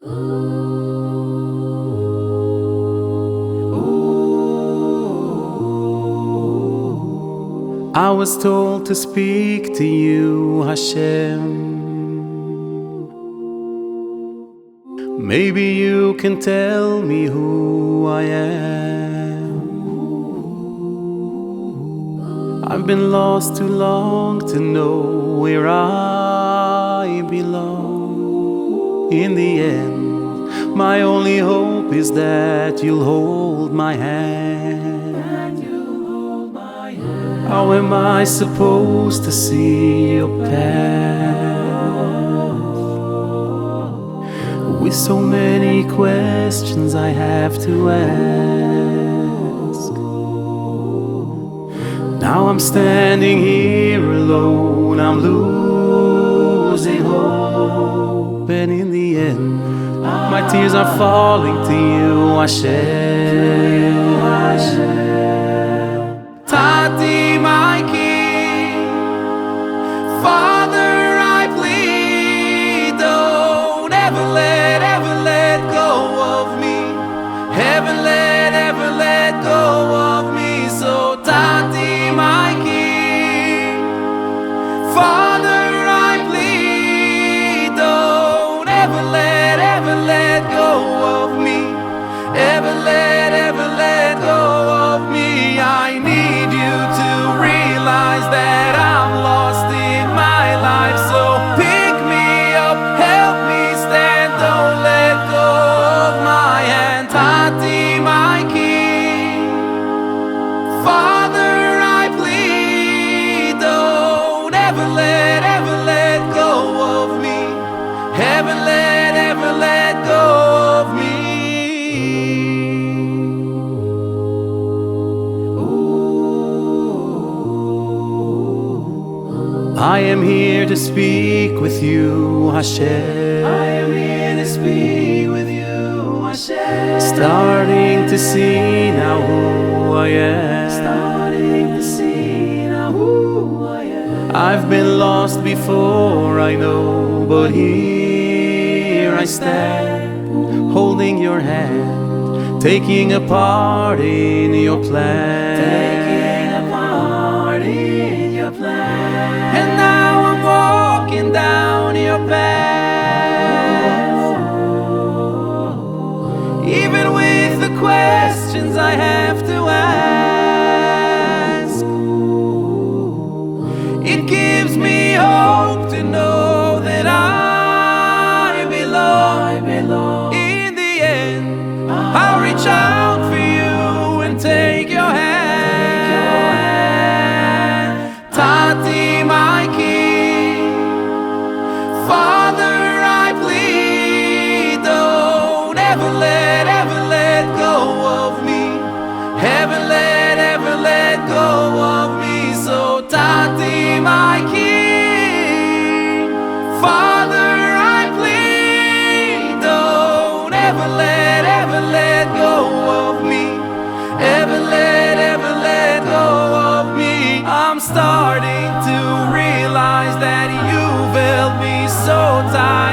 I was told to speak to you, Hashem. Maybe you can tell me who I am. I've been lost too long to know where I belong. In the end, my only hope is that you'll hold my hand. How am I supposed to see your path? With so many questions I have to ask. Now I'm standing here alone, I'm losing hope. And in the end, my tears are falling to you, Hashem. Tati, my King, Father, I plead, don't ever let go of me. Ever let go of me. So Tati, my King, Father, I plead, don't ever let go of me. Ever let go of me. I need you to realize that I'm lost in my life. So pick me up, help me stand, don't let go of my hand. Tati, my King, Father, I plead, don't ever let go of me. Ever let go of me. I am here to speak with you, Hashem. I am here to speak with you, Hashem. Starting to see now who I am. Starting to see now who I am. I've been lost before, I know, but here I stand, holding your hand, taking a part in your plan. Taking a part in your plan. And now I'm walking down your path. Even with the questions I have to ask, it gives me hope to know that I belong. In the end, I'll reach out for you and take your hand. Tati, my King, Father, I plead, don't ever let go of me. Ever let go of me. So Tati, my King, Father, I plead, don't ever let go of me. Ever let go of me. I'm starting to realize that you've held me so tight.